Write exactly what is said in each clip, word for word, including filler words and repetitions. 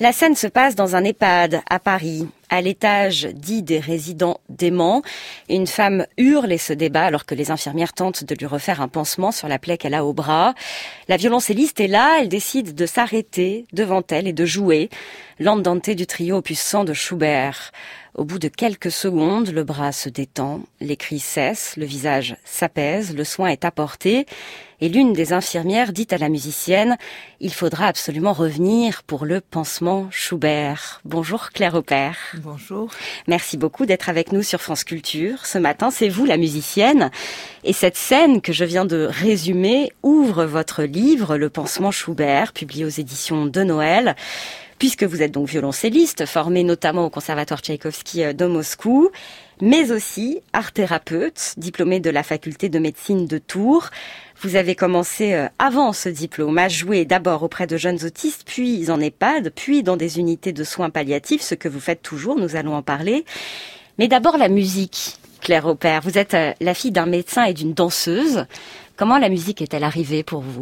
La scène se passe dans un EHPAD à Paris. À l'étage dit des résidents déments, une femme hurle et se débat alors que les infirmières tentent de lui refaire un pansement sur la plaie qu'elle a au bras. La violoncelliste est là, elle décide de s'arrêter devant elle et de jouer l'andante du trio opus cent de Schubert. Au bout de quelques secondes, le bras se détend, les cris cessent, le visage s'apaise, le soin est apporté et l'une des infirmières dit à la musicienne « Il faudra absolument revenir pour le pansement Schubert ». Bonjour Claire Opert. Bonjour. Merci beaucoup d'être avec nous sur France Culture. Ce matin, c'est vous la musicienne. Et cette scène que je viens de résumer ouvre votre livre « Le pansement Schubert », publié aux éditions de Noël. Puisque vous êtes donc violoncelliste, formé notamment au Conservatoire Tchaïkovski de Moscou, mais aussi art-thérapeute, diplômé de la faculté de médecine de Tours. Vous avez commencé avant ce diplôme à jouer d'abord auprès de jeunes autistes, puis en EHPAD, puis dans des unités de soins palliatifs, ce que vous faites toujours, nous allons en parler. Mais d'abord la musique, Claire Opert. Vous êtes la fille d'un médecin et d'une danseuse. Comment la musique est-elle arrivée pour vous ?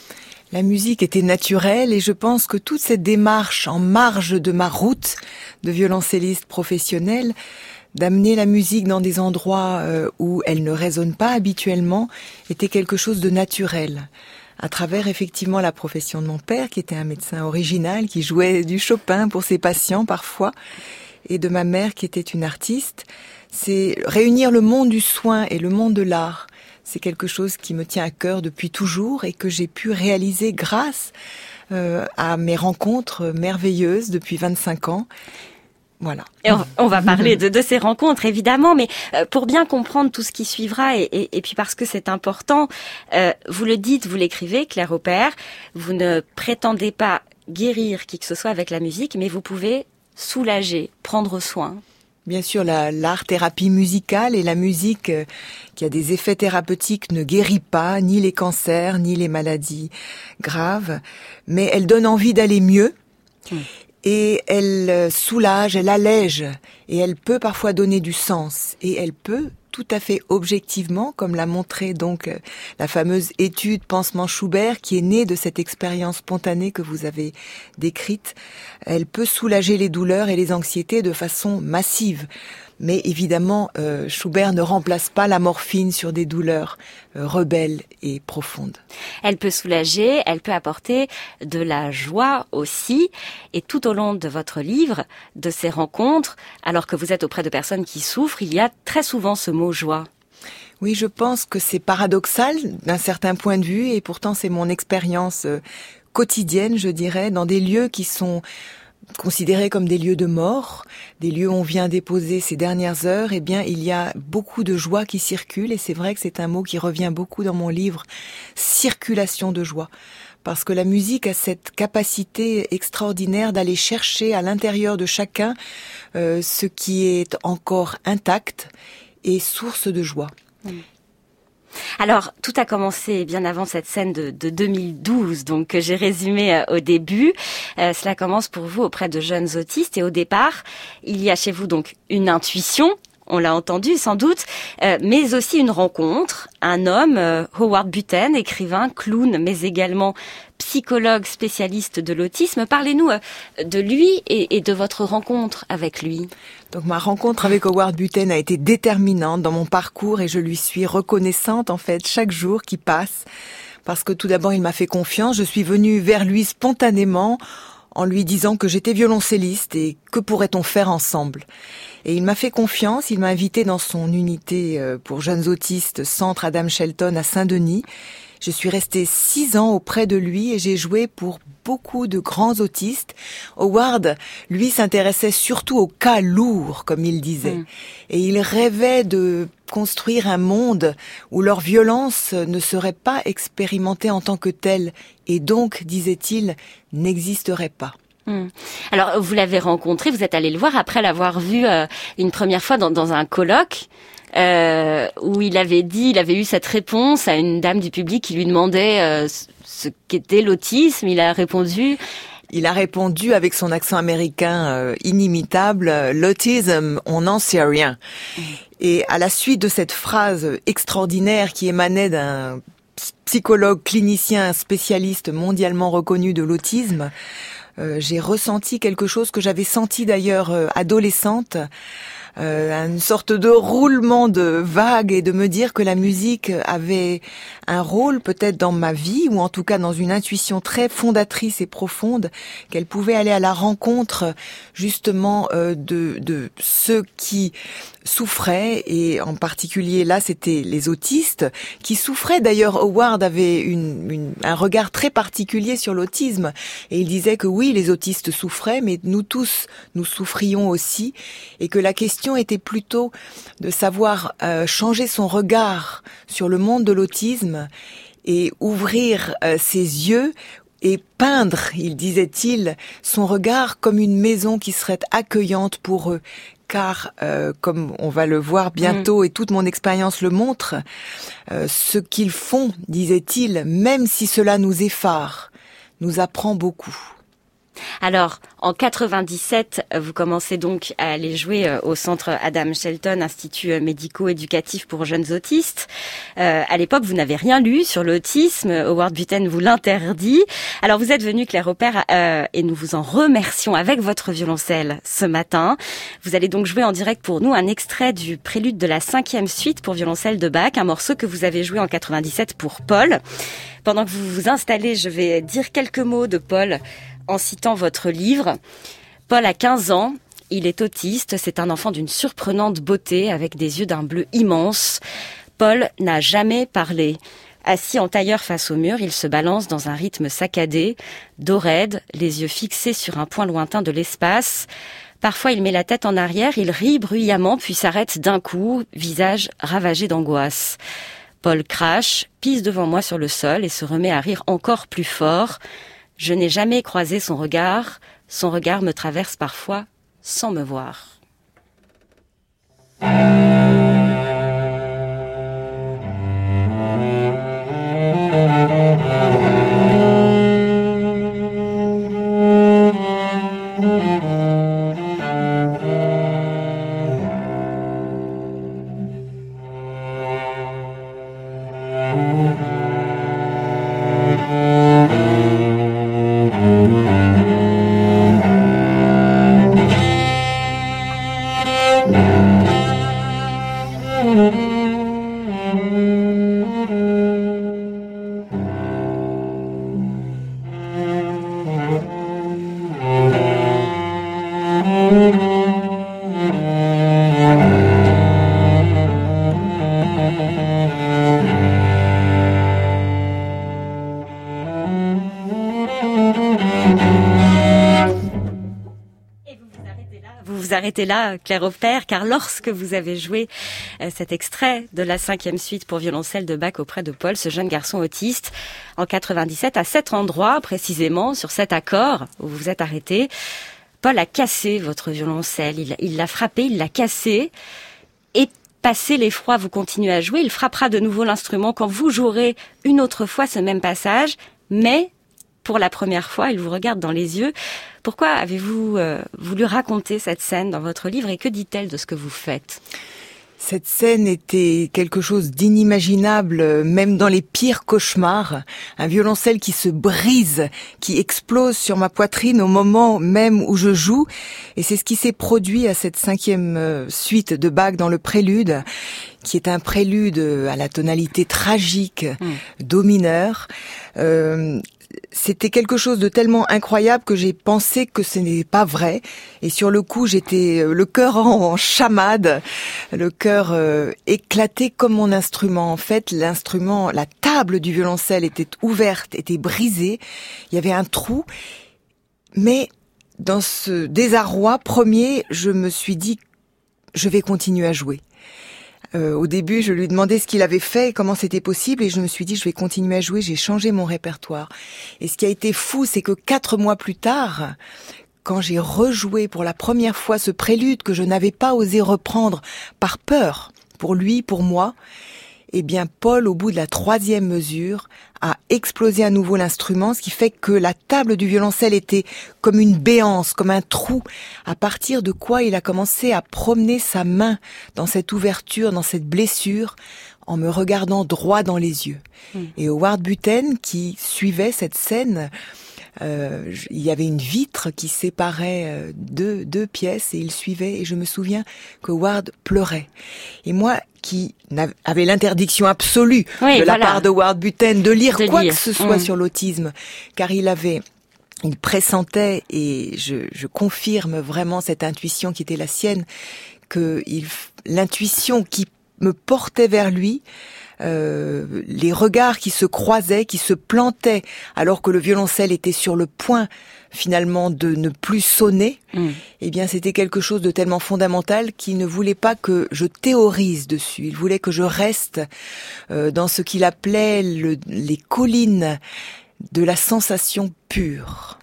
La musique était naturelle et je pense que toute cette démarche en marge de ma route de violoncelliste professionnelle, d'amener la musique dans des endroits où elle ne résonne pas habituellement, était quelque chose de naturel. À travers effectivement la profession de mon père, qui était un médecin original, qui jouait du Chopin pour ses patients parfois, et de ma mère qui était une artiste, c'est réunir le monde du soin et le monde de l'art. C'est quelque chose qui me tient à cœur depuis toujours et que j'ai pu réaliser grâce euh, à mes rencontres merveilleuses depuis vingt-cinq ans. Voilà. Et on, on va parler de, de ces rencontres, évidemment, mais euh, pour bien comprendre tout ce qui suivra, et, et, et puis parce que c'est important, euh, vous le dites, vous l'écrivez, Claire Opert, vous ne prétendez pas guérir qui que ce soit avec la musique, mais vous pouvez soulager, prendre soin. Bien sûr, la, l'art-thérapie musicale et la musique euh, qui a des effets thérapeutiques ne guérit pas ni les cancers, ni les maladies graves, mais elle donne envie d'aller mieux mmh. et elle soulage, elle allège et elle peut parfois donner du sens et elle peut tout à fait objectivement, comme l'a montré donc la fameuse étude Pansement Schubert qui est née de cette expérience spontanée que vous avez décrite. Elle peut soulager les douleurs et les anxiétés de façon massive. Mais évidemment, euh, Schubert ne remplace pas la morphine sur des douleurs euh, rebelles et profondes. Elle peut soulager, elle peut apporter de la joie aussi. Et tout au long de votre livre, de ces rencontres, alors que vous êtes auprès de personnes qui souffrent, il y a très souvent ce mot joie. Oui, je pense que c'est paradoxal d'un certain point de vue et pourtant c'est mon expérience euh, quotidienne, je dirais, dans des lieux qui sont considérés comme des lieux de mort, des lieux où on vient déposer ces dernières heures, eh bien, il y a beaucoup de joie qui circule et c'est vrai que c'est un mot qui revient beaucoup dans mon livre, circulation de joie. Parce que la musique a cette capacité extraordinaire d'aller chercher à l'intérieur de chacun euh, ce qui est encore intact et source de joie. Mmh. Alors, tout a commencé bien avant cette scène de, de deux mille douze, donc que j'ai résumé euh, au début. Euh, cela commence pour vous auprès de jeunes autistes et au départ, il y a chez vous donc une intuition, on l'a entendu sans doute, euh, mais aussi une rencontre. Un homme, euh, Howard Buten, écrivain, clown, mais également psychologue spécialiste de l'autisme. Parlez-nous euh, de lui et, et de votre rencontre avec lui. Donc ma rencontre avec Howard Buten a été déterminante dans mon parcours et je lui suis reconnaissante en fait chaque jour qui passe parce que tout d'abord il m'a fait confiance. Je suis venue vers lui spontanément en lui disant que j'étais violoncelliste et que pourrait-on faire ensemble. Et il m'a fait confiance, il m'a invité dans son unité pour jeunes autistes, Centre Adam Shelton à Saint-Denis. Je suis restée six ans auprès de lui et j'ai joué pour beaucoup de grands autistes. Howard, lui, s'intéressait surtout aux cas lourds, comme il disait. Mmh. Et il rêvait de construire un monde où leur violence ne serait pas expérimentée en tant que telle et donc, disait-il, n'existerait pas. Hum. Alors, vous l'avez rencontré, vous êtes allé le voir après l'avoir vu euh, une première fois dans, dans un colloque. Euh, où il avait dit, il avait eu cette réponse à une dame du public qui lui demandait euh, ce qu'était l'autisme. Il a répondu... Il a répondu avec son accent américain euh, inimitable, « L'autisme, on n'en sait rien. Mmh. » Et à la suite de cette phrase extraordinaire qui émanait d'un psychologue clinicien spécialiste mondialement reconnu de l'autisme, euh, j'ai ressenti quelque chose que j'avais senti d'ailleurs euh, adolescente. Euh, une sorte de roulement de vagues et de me dire que la musique avait un rôle peut-être dans ma vie, ou en tout cas dans une intuition très fondatrice et profonde, qu'elle pouvait aller à la rencontre justement euh, de, de ceux qui souffraient, et en particulier là c'était les autistes qui souffraient. D'ailleurs Howard avait une, une, un regard très particulier sur l'autisme, et il disait que oui, les autistes souffraient, mais nous tous nous souffrions aussi, et que la question était plutôt de savoir euh, changer son regard sur le monde de l'autisme et ouvrir euh, ses yeux et peindre, il disait-il, son regard comme une maison qui serait accueillante pour eux. Car, euh, comme on va le voir bientôt, mmh. et toute mon expérience le montre, euh, ce qu'ils font, disait-il, même si cela nous effare, nous apprend beaucoup. Alors, en quatre-vingt-dix-sept, vous commencez donc à aller jouer au centre Adam Shelton, institut médico-éducatif pour jeunes autistes. Euh, à l'époque, vous n'avez rien lu sur l'autisme. Howard Butten vous l'interdit. Alors, vous êtes venu, Claire Opère, euh, et nous vous en remercions avec votre violoncelle ce matin. Vous allez donc jouer en direct pour nous un extrait du prélude de la cinquième suite pour violoncelle de Bach, un morceau que vous avez joué en quatre-vingt-dix-sept pour Paul. Pendant que vous vous installez, je vais dire quelques mots de Paul en citant votre livre. Paul a quinze ans, il est autiste, c'est un enfant d'une surprenante beauté avec des yeux d'un bleu immense. Paul n'a jamais parlé. Assis en tailleur face au mur, il se balance dans un rythme saccadé, dos raide, les yeux fixés sur un point lointain de l'espace. Parfois, il met la tête en arrière, il rit bruyamment, puis s'arrête d'un coup, visage ravagé d'angoisse. Paul crache, pisse devant moi sur le sol et se remet à rire encore plus fort. Je n'ai jamais croisé son regard, son regard me traverse parfois sans me voir. Arrêtez là, Claire Opère, car lorsque vous avez joué euh, cet extrait de la cinquième suite pour violoncelle de Bach auprès de Paul, ce jeune garçon autiste, en quatre-vingt-dix-sept, à cet endroit précisément, sur cet accord où vous vous êtes arrêté, Paul a cassé votre violoncelle, il, il l'a frappé, il l'a cassé, et passé l'effroi, vous continuez à jouer, il frappera de nouveau l'instrument quand vous jouerez une autre fois ce même passage, mais pour la première fois, il vous regarde dans les yeux. Pourquoi avez-vous euh, voulu raconter cette scène dans votre livre, et que dit-elle de ce que vous faites ? Cette scène était quelque chose d'inimaginable, même dans les pires cauchemars. Un violoncelle qui se brise, qui explose sur ma poitrine au moment même où je joue. Et c'est ce qui s'est produit à cette cinquième suite de Bach dans le prélude, qui est un prélude à la tonalité tragique, mmh. do mineur. Euh, C'était quelque chose de tellement incroyable que j'ai pensé que ce n'est pas vrai. Et sur le coup, j'étais le cœur en chamade, le cœur euh, éclaté comme mon instrument. En fait, l'instrument, la table du violoncelle était ouverte, était brisée. Il y avait un trou. Mais dans ce désarroi premier, je me suis dit, je vais continuer à jouer. Euh, au début, je lui demandais ce qu'il avait fait et comment c'était possible, et je me suis dit, je vais continuer à jouer. J'ai changé mon répertoire. Et ce qui a été fou, c'est que quatre mois plus tard, quand j'ai rejoué pour la première fois ce prélude que je n'avais pas osé reprendre par peur, pour lui, pour moi, eh bien, Paul, au bout de la troisième mesure, a explosé à nouveau l'instrument, ce qui fait que la table du violoncelle était comme une béance, comme un trou, à partir de quoi il a commencé à promener sa main dans cette ouverture, dans cette blessure, en me regardant droit dans les yeux. Mmh. Et Howard Butten, qui suivait cette scène, Euh, il y avait une vitre qui séparait euh, deux, deux pièces et il suivait. Et je me souviens que Ward pleurait. Et moi, qui avait l'interdiction absolue oui, de la voilà. part de Ward Buten de lire de quoi lire. que ce soit mmh. sur l'autisme, car il avait... Il pressentait, et je, je confirme vraiment cette intuition qui était la sienne, que il, l'intuition qui me portait vers lui, euh, les regards qui se croisaient, qui se plantaient, alors que le violoncelle était sur le point finalement de ne plus sonner, mmh. eh bien c'était quelque chose de tellement fondamental qu'il ne voulait pas que je théorise dessus. Il voulait que je reste euh, dans ce qu'il appelait le, les collines de la sensation pure.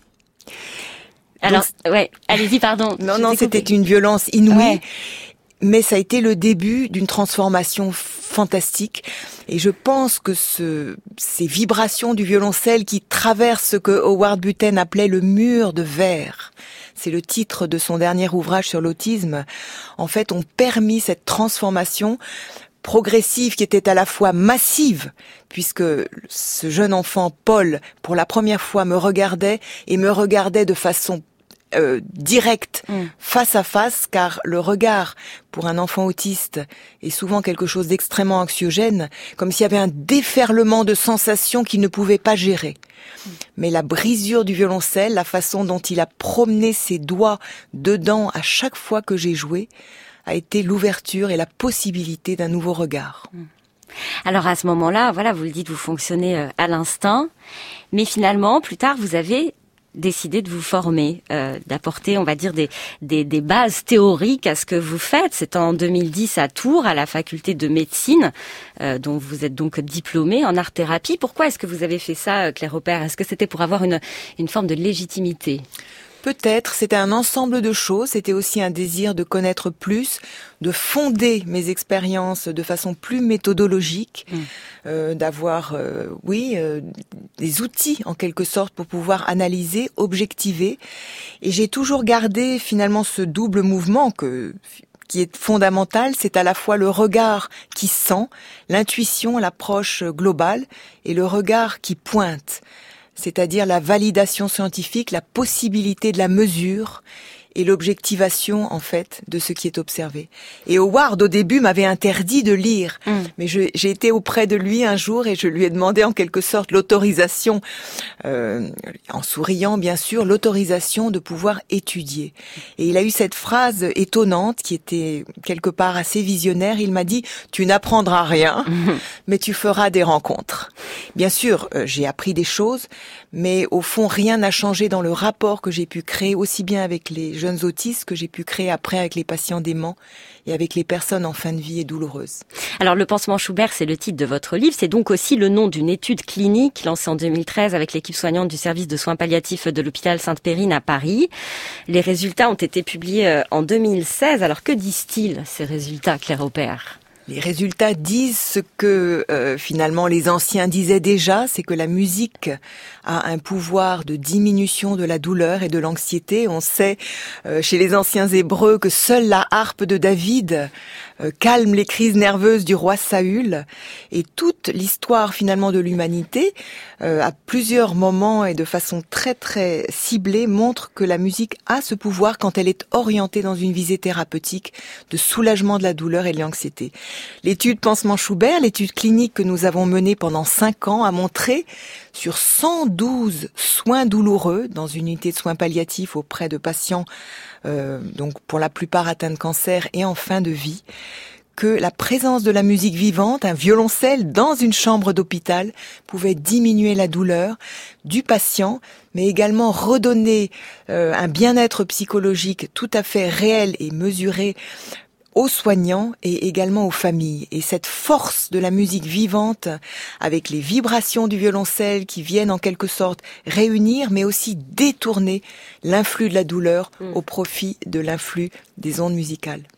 Alors, Donc, ouais, allez-y, pardon. Non, non, c'était une violence inouïe, ouais. Mais ça a été le début d'une transformation fantastique. Et je pense que ce, ces vibrations du violoncelle qui traversent ce que Howard Buten appelait le mur de verre, c'est le titre de son dernier ouvrage sur l'autisme, en fait, ont permis cette transformation progressive qui était à la fois massive, puisque ce jeune enfant, Paul, pour la première fois me regardait et me regardait de façon euh, directe, mmh. face à face, car le regard pour un enfant autiste est souvent quelque chose d'extrêmement anxiogène, comme s'il y avait un déferlement de sensations qu'il ne pouvait pas gérer. Mmh. Mais la brisure du violoncelle, la façon dont il a promené ses doigts dedans à chaque fois que j'ai joué, a été l'ouverture et la possibilité d'un nouveau regard. Alors à ce moment-là, voilà, vous le dites, vous fonctionnez à l'instinct, mais finalement, plus tard, vous avez décidé de vous former, euh, d'apporter, on va dire, des, des, des bases théoriques à ce que vous faites. C'est en deux mille dix à Tours, à la faculté de médecine, euh, dont vous êtes donc diplômée en art-thérapie. Pourquoi est-ce que vous avez fait ça, Claire Opert ? Est-ce que c'était pour avoir une, une forme de légitimité ? Peut-être, c'était un ensemble de choses, c'était aussi un désir de connaître plus, de fonder mes expériences de façon plus méthodologique, mmh. euh, d'avoir, euh, oui, euh, des outils en quelque sorte pour pouvoir analyser, objectiver. Et j'ai toujours gardé finalement ce double mouvement que... qui est fondamental, c'est à la fois le regard qui sent, l'intuition, l'approche globale, et le regard qui pointe. C'est-à-dire la validation scientifique, la possibilité de la mesure et l'objectivation, en fait, de ce qui est observé. Et Howard, au début, m'avait interdit de lire. Mm. Mais je, j'ai été auprès de lui un jour et je lui ai demandé en quelque sorte l'autorisation, euh, en souriant bien sûr, l'autorisation de pouvoir étudier. Et il a eu cette phrase étonnante qui était quelque part assez visionnaire. Il m'a dit « Tu n'apprendras rien, mm. mais tu feras des rencontres ». Bien sûr, euh, j'ai appris des choses, mais au fond, rien n'a changé dans le rapport que j'ai pu créer, aussi bien avec les jeunes autistes que j'ai pu créer après avec les patients déments et avec les personnes en fin de vie et douloureuses. Alors, le pansement Schubert, c'est le titre de votre livre. C'est donc aussi le nom d'une étude clinique lancée en deux mille treize avec l'équipe soignante du service de soins palliatifs de l'hôpital Sainte-Périne à Paris. Les résultats ont été publiés en deux mille seize. Alors, que disent-ils, ces résultats, Claire Opert ? Les résultats disent ce que euh, finalement les anciens disaient déjà, c'est que la musique a un pouvoir de diminution de la douleur et de l'anxiété. On sait euh, chez les anciens Hébreux que seule la harpe de David euh, calme les crises nerveuses du roi Saül. Et toute l'histoire finalement de l'humanité, euh, à plusieurs moments et de façon très très ciblée, montre que la musique a ce pouvoir quand elle est orientée dans une visée thérapeutique de soulagement de la douleur et de l'anxiété. L'étude pansement Schubert, l'étude clinique que nous avons menée pendant cinq ans, a montré sur cent douze soins douloureux dans une unité de soins palliatifs auprès de patients, euh, donc pour la plupart atteints de cancer et en fin de vie, que la présence de la musique vivante, un violoncelle dans une chambre d'hôpital, pouvait diminuer la douleur du patient, mais également redonner euh, un bien-être psychologique tout à fait réel et mesuré aux soignants et également aux familles. Et cette force de la musique vivante, avec les vibrations du violoncelle qui viennent en quelque sorte réunir, mais aussi détourner l'influx de la douleur mmh. au profit de l'influx des ondes musicales.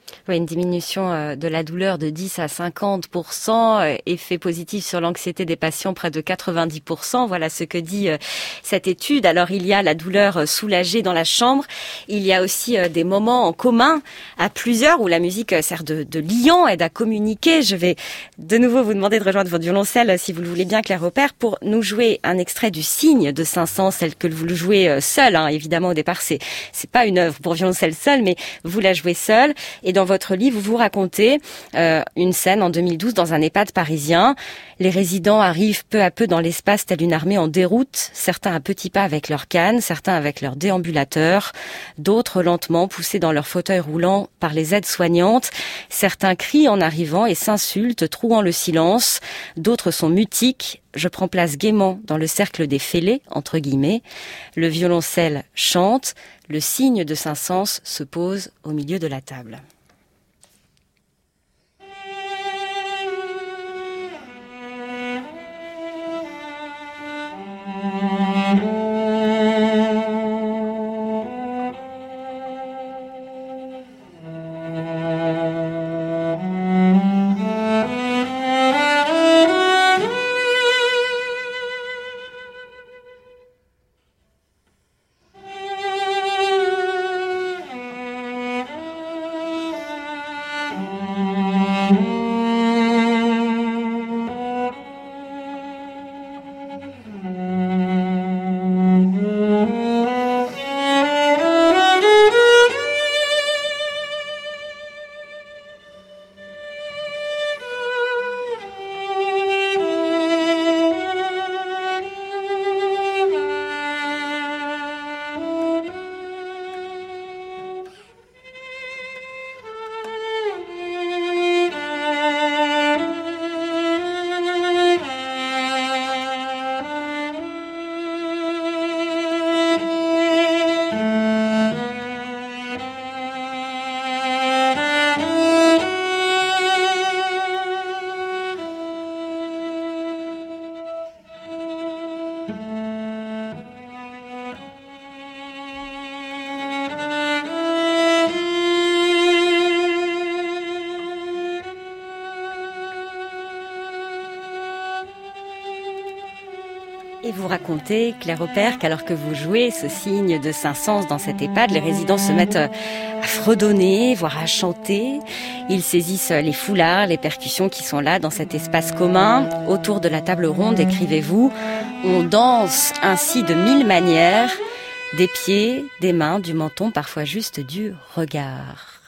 Oui, une diminution de la douleur de dix à cinquante pour cent, effet positif sur l'anxiété des patients près de quatre-vingt-dix pour cent. Voilà ce que dit cette étude. Alors il y a la douleur soulagée dans la chambre. Il y a aussi des moments en commun à plusieurs où la musique sert de, de liant, aide à communiquer. Je vais de nouveau vous demander de rejoindre votre violoncelle, si vous le voulez bien, Claire Opert, pour nous jouer un extrait du Cygne de Saint-Saëns, tel que vous le jouez seul. Hein. Évidemment, au départ, c'est c'est pas une œuvre pour violoncelle seul, mais vous la jouez seul. Et dans votre livre, vous vous racontez euh, une scène en deux mille douze dans un EHPAD parisien. Les résidents arrivent peu à peu dans l'espace telle une armée en déroute, certains à petits pas avec leurs cannes, certains avec leurs déambulateurs, d'autres lentement poussés dans leurs fauteuils roulants par les aides-soignantes. Certains crient en arrivant et s'insultent, trouant le silence. D'autres sont mutiques. Je prends place gaiement dans le cercle des fêlés, entre guillemets. Le violoncelle chante. Le Cygne de Saint-Saëns se pose au milieu de la table. Et vous racontez, Claire Opert, qu'alors que vous jouez ce Cygne de Saint-Saëns dans cet EHPAD, les résidents se mettent à fredonner, voire à chanter. Ils saisissent les foulards, les percussions qui sont là dans cet espace commun. Autour de la table ronde, écrivez-vous, on danse ainsi de mille manières, des pieds, des mains, du menton, parfois juste du regard.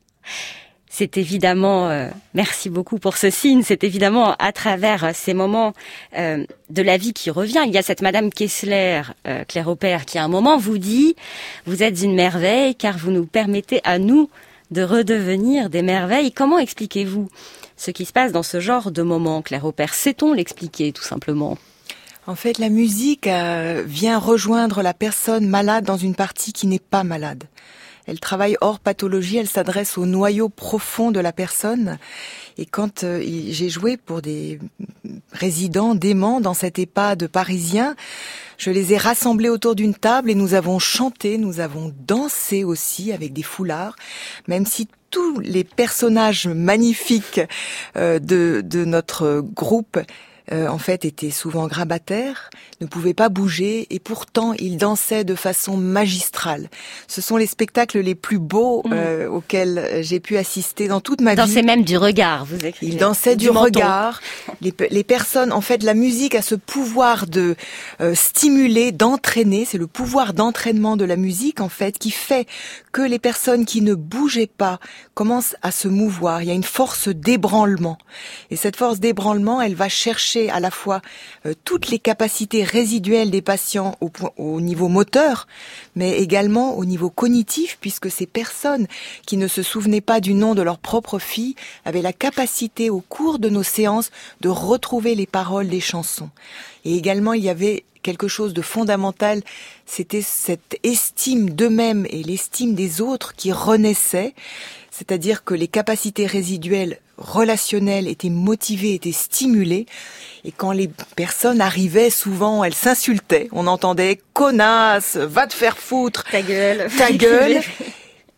C'est évidemment, euh, merci beaucoup pour ce signe, c'est évidemment à travers ces moments euh, de la vie qui revient. Il y a cette Madame Kessler, euh, Claire Opert, qui à un moment vous dit « Vous êtes une merveille car vous nous permettez à nous de redevenir des merveilles ». Comment expliquez-vous ce qui se passe dans ce genre de moments, Claire Opert? Sait-on l'expliquer tout simplement? En fait, la musique euh, vient rejoindre la personne malade dans une partie qui n'est pas malade. Elle travaille hors pathologie, elle s'adresse au noyau profond de la personne. Et quand euh, j'ai joué pour des résidents déments dans cet EHPAD parisien, je les ai rassemblés autour d'une table et nous avons chanté, nous avons dansé aussi avec des foulards, même si tous les personnages magnifiques euh, de, de notre groupe Euh, en fait, étaient souvent grabataires, ne pouvaient pas bouger, et pourtant ils dansaient de façon magistrale. Ce sont les spectacles les plus beaux euh, mmh. auxquels j'ai pu assister dans toute ma Danser vie. Dansaient même du regard, vous écrivez. Ils dansaient du, du regard. Les, les personnes, en fait, la musique a ce pouvoir de euh, stimuler, d'entraîner. C'est le pouvoir d'entraînement de la musique, en fait, qui fait que les personnes qui ne bougeaient pas commencent à se mouvoir. Il y a une force d'ébranlement. Et cette force d'ébranlement, elle va chercher à la fois euh, toutes les capacités résiduelles des patients au, au niveau moteur, mais également au niveau cognitif, puisque ces personnes qui ne se souvenaient pas du nom de leur propre fille avaient la capacité au cours de nos séances de retrouver les paroles des chansons. Et également, il y avait quelque chose de fondamental, c'était cette estime d'eux-mêmes et l'estime des autres qui renaissait, c'est-à-dire que les capacités résiduelles relationnelles étaient motivées, étaient stimulées, et quand les personnes arrivaient, souvent elles s'insultaient, on entendait « connasse, va te faire foutre, ta gueule, ta gueule ».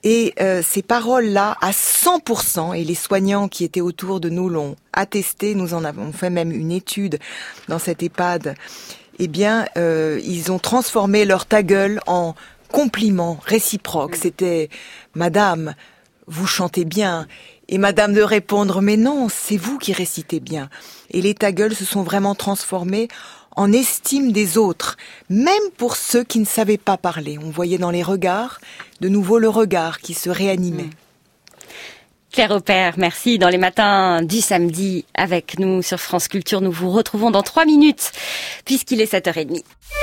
Et euh, ces paroles-là, à cent pour cent, et les soignants qui étaient autour de nous l'ont attesté, nous en avons fait même une étude dans cette EHPAD, eh bien, euh, ils ont transformé leur ta gueule en compliments réciproques. C'était « Madame, vous chantez bien ». Et Madame de répondre « Mais non, c'est vous qui récitez bien ». Et les ta gueule se sont vraiment transformés en estime des autres, même pour ceux qui ne savaient pas parler. On voyait dans les regards, de nouveau le regard qui se réanimait. Claire Opert, merci. Dans les matins du samedi, avec nous sur France Culture, nous vous retrouvons dans trois minutes, puisqu'il est sept heures trente.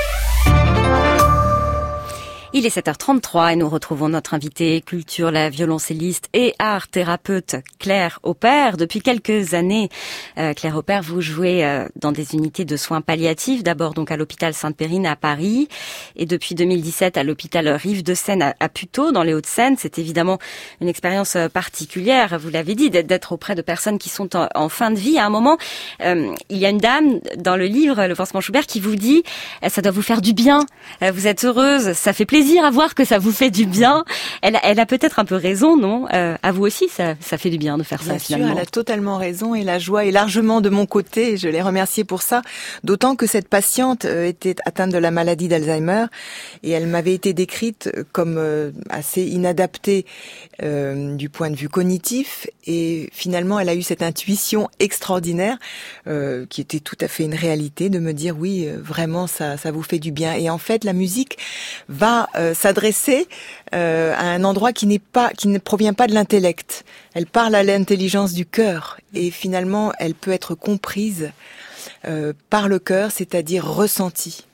Il est sept heures trente-trois et nous retrouvons notre invitée culture, la violoncelliste et art thérapeute Claire Opert. Depuis quelques années, euh, Claire Opert, vous jouez euh, dans des unités de soins palliatifs, d'abord donc à l'hôpital Sainte-Périne à Paris et depuis deux mille dix-sept à l'hôpital Rive-de-Seine à, à Puteaux dans les Hauts-de-Seine. C'est évidemment une expérience particulière, vous l'avez dit, d'être auprès de personnes qui sont en, en fin de vie. À un moment, euh, il y a une dame dans le livre Le Pansement Schubert qui vous dit « ça doit vous faire du bien, vous êtes heureuse, ça fait plaisir à voir que ça vous fait du bien ». Elle, elle a peut-être un peu raison, non ? euh, À vous aussi, ça, ça fait du bien de faire bien ça, sûr, finalement. Elle a totalement raison et la joie est largement de mon côté. Je l'ai remerciée pour ça. D'autant que cette patiente était atteinte de la maladie d'Alzheimer et elle m'avait été décrite comme euh, assez inadaptée euh, du point de vue cognitif. Et finalement, elle a eu cette intuition extraordinaire euh, qui était tout à fait une réalité de me dire oui, vraiment, ça, ça vous fait du bien. Et en fait, la musique va euh, s'adresser euh, à un endroit qui n'est pas, qui ne provient pas de l'intellect. Elle parle à l'intelligence du cœur et finalement, elle peut être comprise euh, par le cœur, c'est-à-dire ressentie.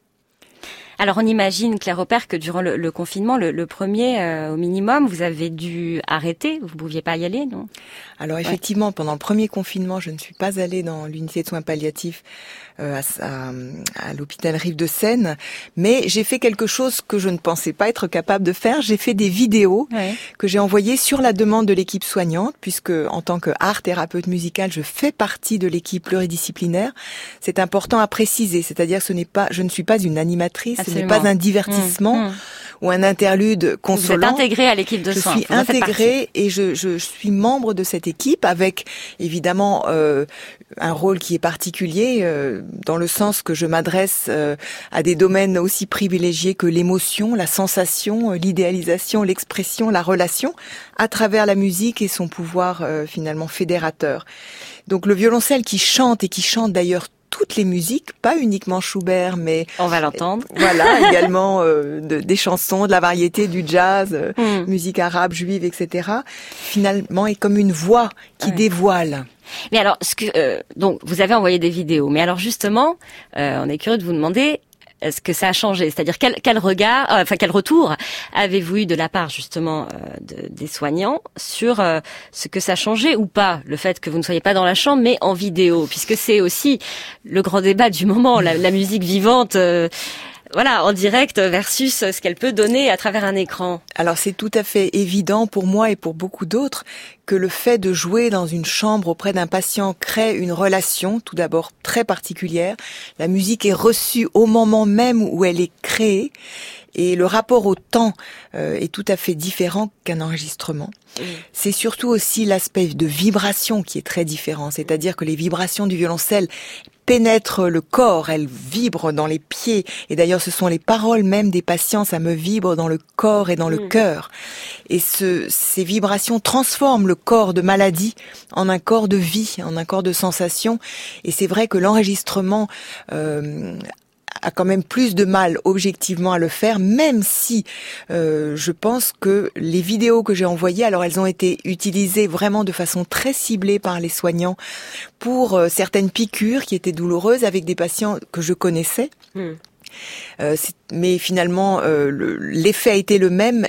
Alors on imagine, Claire Opert, que durant le, le confinement, le, le premier euh, au minimum, vous avez dû arrêter, vous ne pouviez pas y aller, non ? Alors effectivement, ouais. Pendant le premier confinement, je ne suis pas allée dans l'unité de soins palliatifs euh, à, à, à l'hôpital Rive-de-Seine, mais j'ai fait quelque chose que je ne pensais pas être capable de faire. J'ai fait des vidéos ouais. que j'ai envoyées sur la demande de l'équipe soignante, puisque en tant que art thérapeute musical, je fais partie de l'équipe pluridisciplinaire. C'est important à préciser, c'est-à-dire que ce n'est pas, je ne suis pas une animatrice. Absolument. Ce n'est pas un divertissement mmh, mmh. ou un interlude consolant. Vous êtes intégrée à l'équipe de je soins. Je suis intégrée et je, je, je suis membre de cette équipe avec évidemment euh, un rôle qui est particulier euh, dans le sens que je m'adresse euh, à des domaines aussi privilégiés que l'émotion, la sensation, l'idéalisation, l'expression, la relation à travers la musique et son pouvoir euh, finalement fédérateur. Donc le violoncelle qui chante et qui chante d'ailleurs toutes les musiques, pas uniquement Schubert, mais on va l'entendre. Euh, voilà, également euh, de, des chansons, de la variété, du jazz, euh, mm. musique arabe, juive, et cetera. Finalement, est comme une voix qui ouais. dévoile. Mais alors, ce que euh, donc vous avez envoyé des vidéos, mais alors justement, euh, on est curieux de vous demander. Est-ce que ça a changé ? C'est-à-dire quel, quel regard, euh, enfin quel retour avez-vous eu de la part justement euh, de, des soignants sur euh, ce que ça a changé ou pas, le fait que vous ne soyez pas dans la chambre mais en vidéo, puisque c'est aussi le grand débat du moment, la, la musique vivante. Euh, Voilà, en direct versus ce qu'elle peut donner à travers un écran. Alors c'est tout à fait évident pour moi et pour beaucoup d'autres que le fait de jouer dans une chambre auprès d'un patient crée une relation tout d'abord très particulière. La musique est reçue au moment même où elle est créée et le rapport au temps euh, est tout à fait différent qu'un enregistrement. Mmh. C'est surtout aussi l'aspect de vibration qui est très différent, c'est-à-dire que les vibrations du violoncelle pénètrent le corps, elles vibrent dans les pieds. Et d'ailleurs, ce sont les paroles même des patients, ça me vibre dans le corps et dans mmh. le cœur. Et ce, ces vibrations transforment le corps de maladie en un corps de vie, en un corps de sensation. Et c'est vrai que l'enregistrement euh, a quand même plus de mal objectivement à le faire, même si euh, je pense que les vidéos que j'ai envoyées, alors elles ont été utilisées vraiment de façon très ciblée par les soignants pour euh, certaines piqûres qui étaient douloureuses avec des patients que je connaissais. Mmh. Euh, mais finalement, euh, le, l'effet a été le même,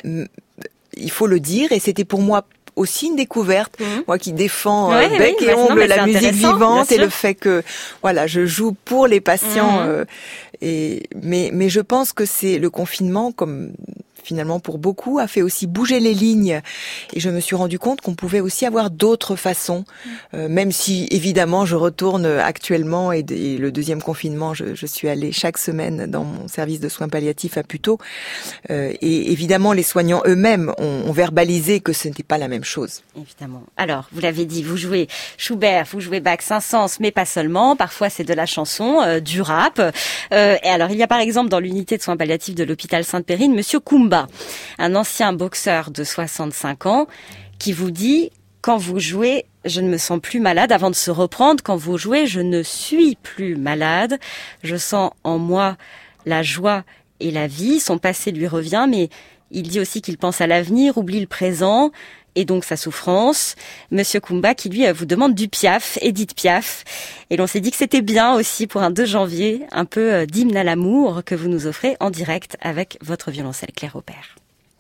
il faut le dire, et c'était pour moi aussi une découverte, mmh. moi qui défends ouais, euh, bec oui, et ongle la musique vivante et sûr. le fait que voilà, je joue pour les patients. Mmh. Euh, et mais mais je pense que c'est le confinement, comme finalement pour beaucoup, a fait aussi bouger les lignes. Et je me suis rendu compte qu'on pouvait aussi avoir d'autres façons, euh, même si évidemment je retourne actuellement et, et le deuxième confinement, je, je suis allée chaque semaine dans mon service de soins palliatifs à Puteaux. Euh, et évidemment, les soignants eux-mêmes ont, ont verbalisé que ce n'était pas la même chose. Évidemment. Alors, vous l'avez dit, vous jouez Schubert, vous jouez Bach, Saint-Saëns, mais pas seulement. Parfois, c'est de la chanson, euh, du rap. Euh, et alors, il y a par exemple dans l'unité de soins palliatifs de l'hôpital Sainte-Périne, Monsieur Kumba, un ancien boxeur de soixante-cinq ans, qui vous dit, quand vous jouez, je ne me sens plus malade. Avant de se reprendre, quand vous jouez, je ne suis plus malade. Je sens en moi la joie et la vie. Son passé lui revient, mais il dit aussi qu'il pense à l'avenir, oublie le présent et donc sa souffrance. Monsieur Kumba qui lui vous demande du Piaf, Édith Piaf. Et l'on s'est dit que c'était bien aussi pour un deux janvier, un peu d'hymne à l'amour que vous nous offrez en direct avec votre violoncelle Claire Opère.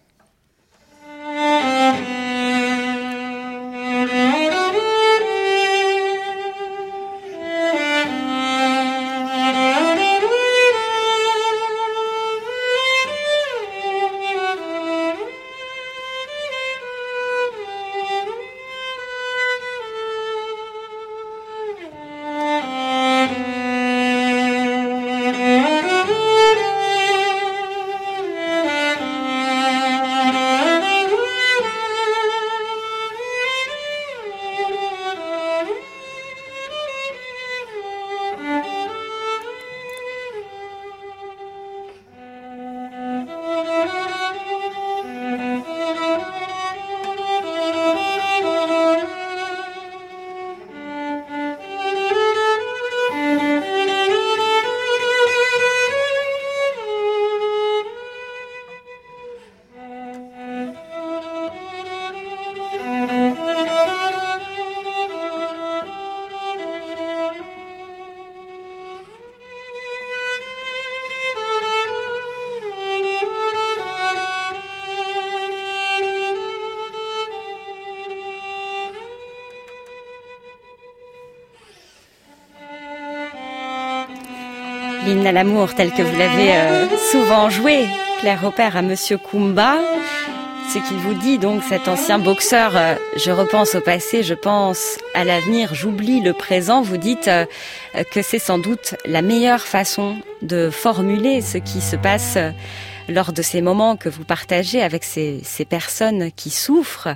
L'hymne à l'amour tel que vous l'avez euh, souvent joué, Claire Opère, à Monsieur Kumba. Ce qu'il vous dit, donc, cet ancien boxeur, euh, je repense au passé, je pense à l'avenir, j'oublie le présent. Vous dites euh, que c'est sans doute la meilleure façon de formuler ce qui se passe euh, lors de ces moments que vous partagez avec ces, ces personnes qui souffrent.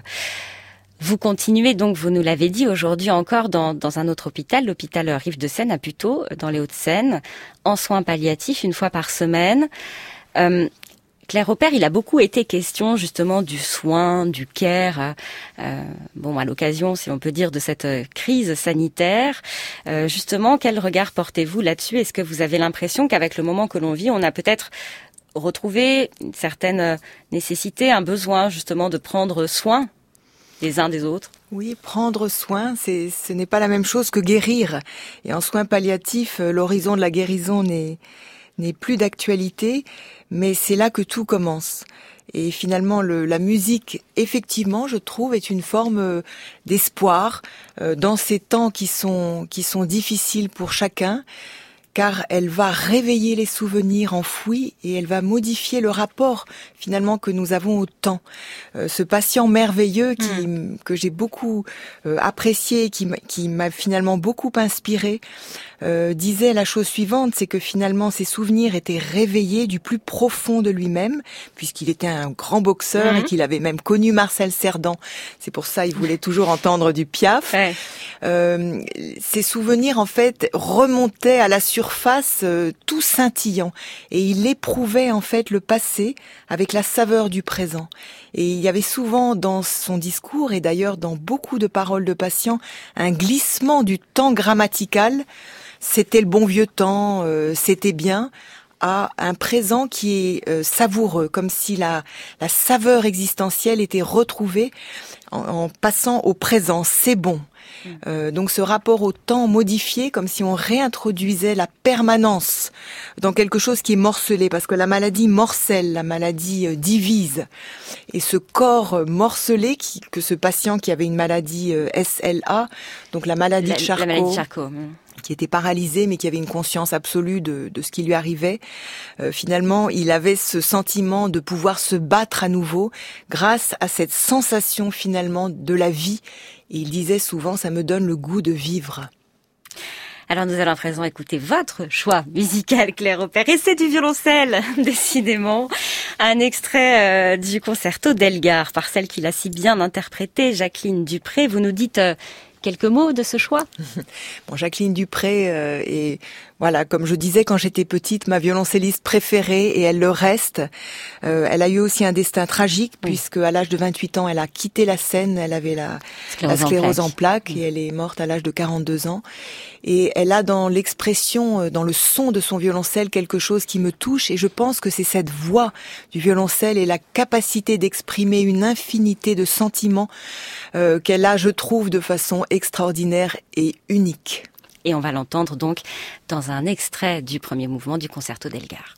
Vous continuez donc, vous nous l'avez dit, aujourd'hui encore dans, dans un autre hôpital, l'hôpital Rive-de-Seine à Puteaux, dans les Hauts-de-Seine, en soins palliatifs, une fois par semaine. Euh, Claire Opère, il a beaucoup été question justement du soin, du care, euh, bon, à l'occasion, si on peut dire, de cette crise sanitaire. Euh, justement, quel regard portez-vous là-dessus? Est-ce que vous avez l'impression qu'avec le moment que l'on vit, on a peut-être retrouvé une certaine nécessité, un besoin justement de prendre soin les uns des autres? Oui, prendre soin, c'est, ce n'est pas la même chose que guérir. Et en soins palliatifs, l'horizon de la guérison n'est, n'est plus d'actualité, mais c'est là que tout commence. Et finalement, le, la musique, effectivement, je trouve, est une forme d'espoir euh, dans ces temps qui sont, qui sont difficiles pour chacun, car elle va réveiller les souvenirs enfouis et elle va modifier le rapport finalement que nous avons au temps. Euh, ce patient merveilleux qui mmh. que j'ai beaucoup euh, apprécié, qui m'a, qui m'a finalement beaucoup inspiré, euh, disait la chose suivante, c'est que finalement ses souvenirs étaient réveillés du plus profond de lui-même, puisqu'il était un grand boxeur mmh. et qu'il avait même connu Marcel Cerdan. C'est pour ça il voulait toujours entendre du Piaf. Ouais. Euh, ces souvenirs en fait remontaient à la surface surface euh, tout scintillant et il éprouvait en fait le passé avec la saveur du présent. Et il y avait souvent dans son discours et d'ailleurs dans beaucoup de paroles de patients un glissement du temps grammatical. C'était le bon vieux temps, euh, c'était bien, à un présent qui est euh, savoureux, comme si la, la saveur existentielle était retrouvée en, en passant au présent. C'est bon. Euh, donc ce rapport au temps modifié, comme si on réintroduisait la permanence dans quelque chose qui est morcelé, parce que la maladie morcelle, la maladie euh, divise. Et ce corps morcelé, qui, que ce patient qui avait une maladie euh, S L A, donc la maladie la, de Charcot, la maladie de Charcot. qui était paralysé mais qui avait une conscience absolue de, de ce qui lui arrivait, euh, finalement il avait ce sentiment de pouvoir se battre à nouveau grâce à cette sensation finalement de la vie. Et il disait souvent, ça me donne le goût de vivre. Alors nous allons à présent écouter votre choix musical, Claire Opère, et c'est du violoncelle, décidément. Un extrait euh, du concerto d'Elgar par celle qui l'a si bien interprété, Jacqueline Dupré. Vous nous dites euh, quelques mots de ce choix? Bon, Jacqueline Dupré euh, est, voilà, comme je disais quand j'étais petite, ma violoncelliste préférée, et elle le reste. Euh, elle a eu aussi un destin tragique, oui. puisque à l'âge de vingt-huit ans, elle a quitté la scène. Elle avait la sclérose, la sclérose en plaques, en plaques oui. et elle est morte à l'âge de quarante-deux ans. Et elle a dans l'expression, dans le son de son violoncelle, quelque chose qui me touche, et je pense que c'est cette voix du violoncelle et la capacité d'exprimer une infinité de sentiments euh, qu'elle a, je trouve, de façon extraordinaire et unique. Et on va l'entendre donc dans un extrait du premier mouvement du concerto d'Elgar.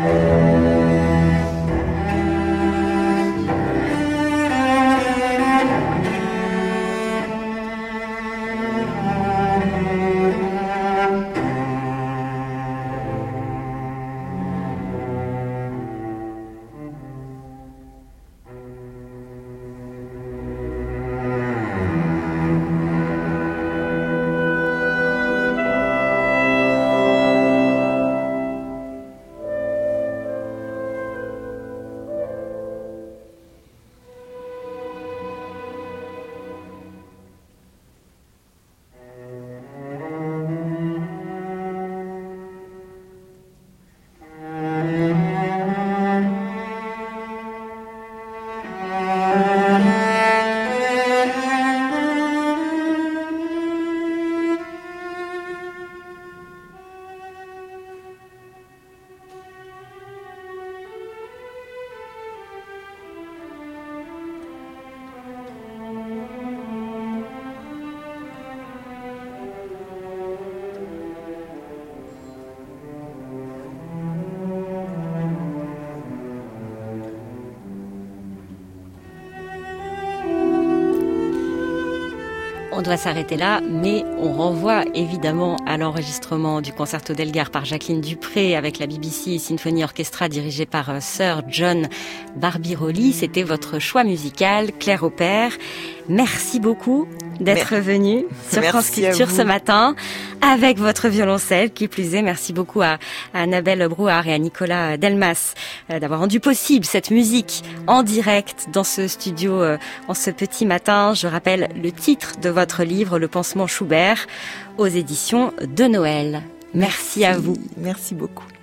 On doit s'arrêter là, mais on renvoie évidemment à l'enregistrement du concerto d'Elgar par Jacqueline Dupré avec la B B C Symphony Orchestra dirigée par Sir John Barbirolli. C'était votre choix musical, Claire Opère. Merci beaucoup d'être venue sur Merci France Culture ce matin avec votre violoncelle. Qui plus est, merci beaucoup à, à Annabelle Brouard et à Nicolas Delmas euh, d'avoir rendu possible cette musique en direct dans ce studio euh, en ce petit matin. Je rappelle le titre de votre livre, Le Pansement Schubert, aux éditions de Noël. Merci, merci à vous. Merci beaucoup.